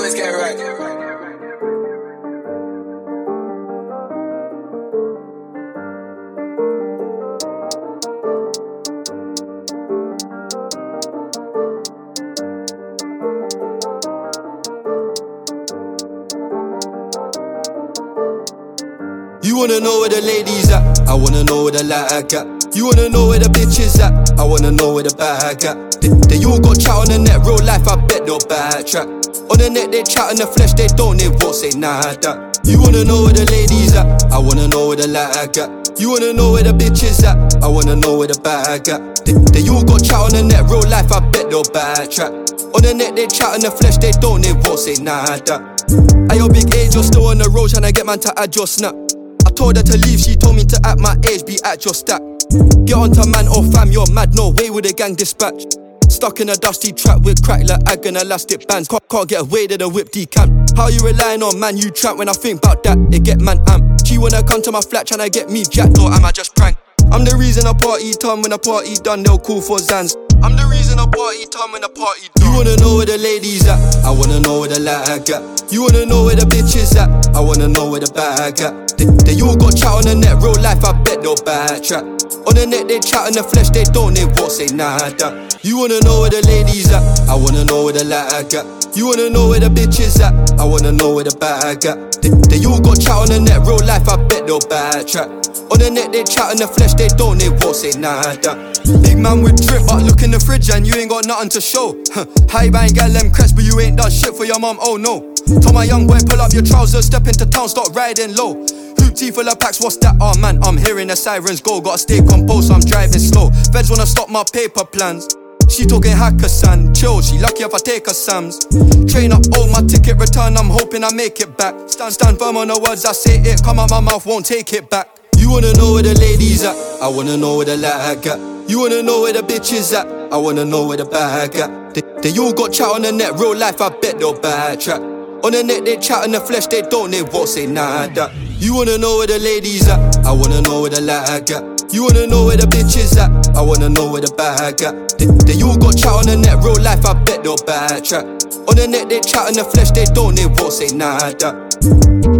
Let's get right. You wanna know where the ladies at? I wanna know where the light at. You wanna know where the bitches at? I wanna know where the bag at. They all got chat on the net, real life I bet they'll backtrack. On the net they chat, in the flesh they don't, they won't say nada. You wanna know where the ladies at? I wanna know where the light at. You wanna know where the bitches at? I wanna know where the bag at. They all got chat on the net, real life I bet they'll backtrack. On the net they chat, in the flesh they don't, they won't say nada. At your big age, you're still on the road trying to get man to add your snap. I told her to leave, she told me to at my age, be at your stack. Get onto man or fam, you're mad, no way with the gang dispatch. Stuck in a dusty trap with crack like ag and elastic bands. Can't get away to the whip decamp. How you relying on man, you tramp? When I think about that, it get man amp. She wanna come to my flat tryna get me jacked, or am I just prank? I'm the reason I party done, when I party done, they'll call for Zans. I'm the reason I party done, when I party done. You wanna know where the ladies at? I wanna know where the lag at. You wanna know where the bitches at? I wanna know where the bag at. They all got chat on the net, real life I bet they'll backtrack. On the net they chat, in the flesh they don't, they won't say nada. You wanna know where the ladies at? I wanna know where the lag at. You wanna know where the bitches at? I wanna know where the bag at. They all got chat on the net, real life I bet they'll backtrack. On the net they chat, in the flesh they don't, they won't say nada. Big man with drip, but look in the fridge and you ain't got nothing to show. High bang gal them crest, but you ain't done shit for your mum, oh no. Told my young boy pull up your trousers, step into town, start riding low. Hoopty full of packs, what's that? Oh man, I'm hearing the sirens go. Gotta stay composed, so I'm driving slow. Feds wanna stop my paper plans. She talking Hakkasan, chill, she lucky if I take her Sams. Train up, oh my ticket return, I'm hoping I make it back. Stand firm on the words I say, it come out my mouth, won't take it back. You wanna know where the ladies at? I wanna know where the lag at. You wanna know where the bitches at? I wanna know where the bag at. They all got chat on the net, real life I bet they'll backtrack. On the net they chat, in the flesh they don't, they won't say nada. You wanna know where the ladies at? I wanna know where the lag at. You wanna know where the bitches at? I wanna know where the bag at. They all got chat on the net, real life I bet they'll backtrack. On the net they chat, in the flesh they don't, they won't say nada.